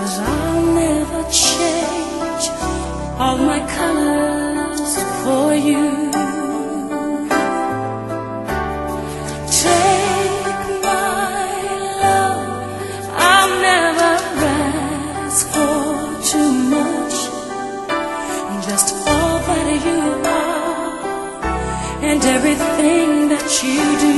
'cause I'll never change all my colors for you. Take my love, I'll never ask for too much, just all that you are and everything that you do.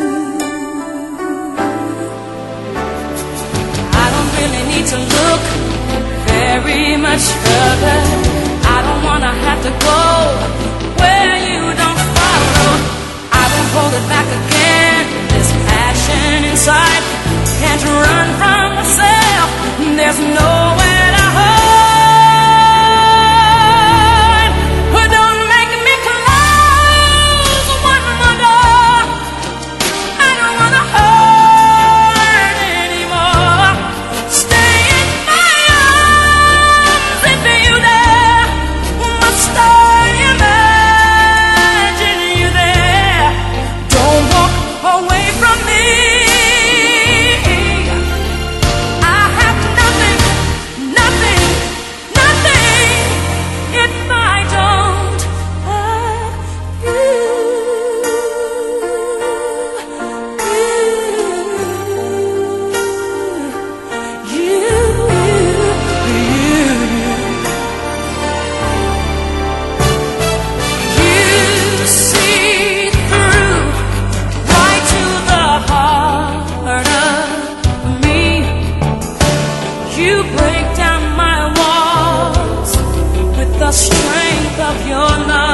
Need to look very much further. I don't wanna have to go where you don't follow. I won't hold it back again. This passion inside can't run from myself. There's nowhere to hide. But don't make me close one more door. I don't wanna hurt anymore. You break down my walls with the strength of your love.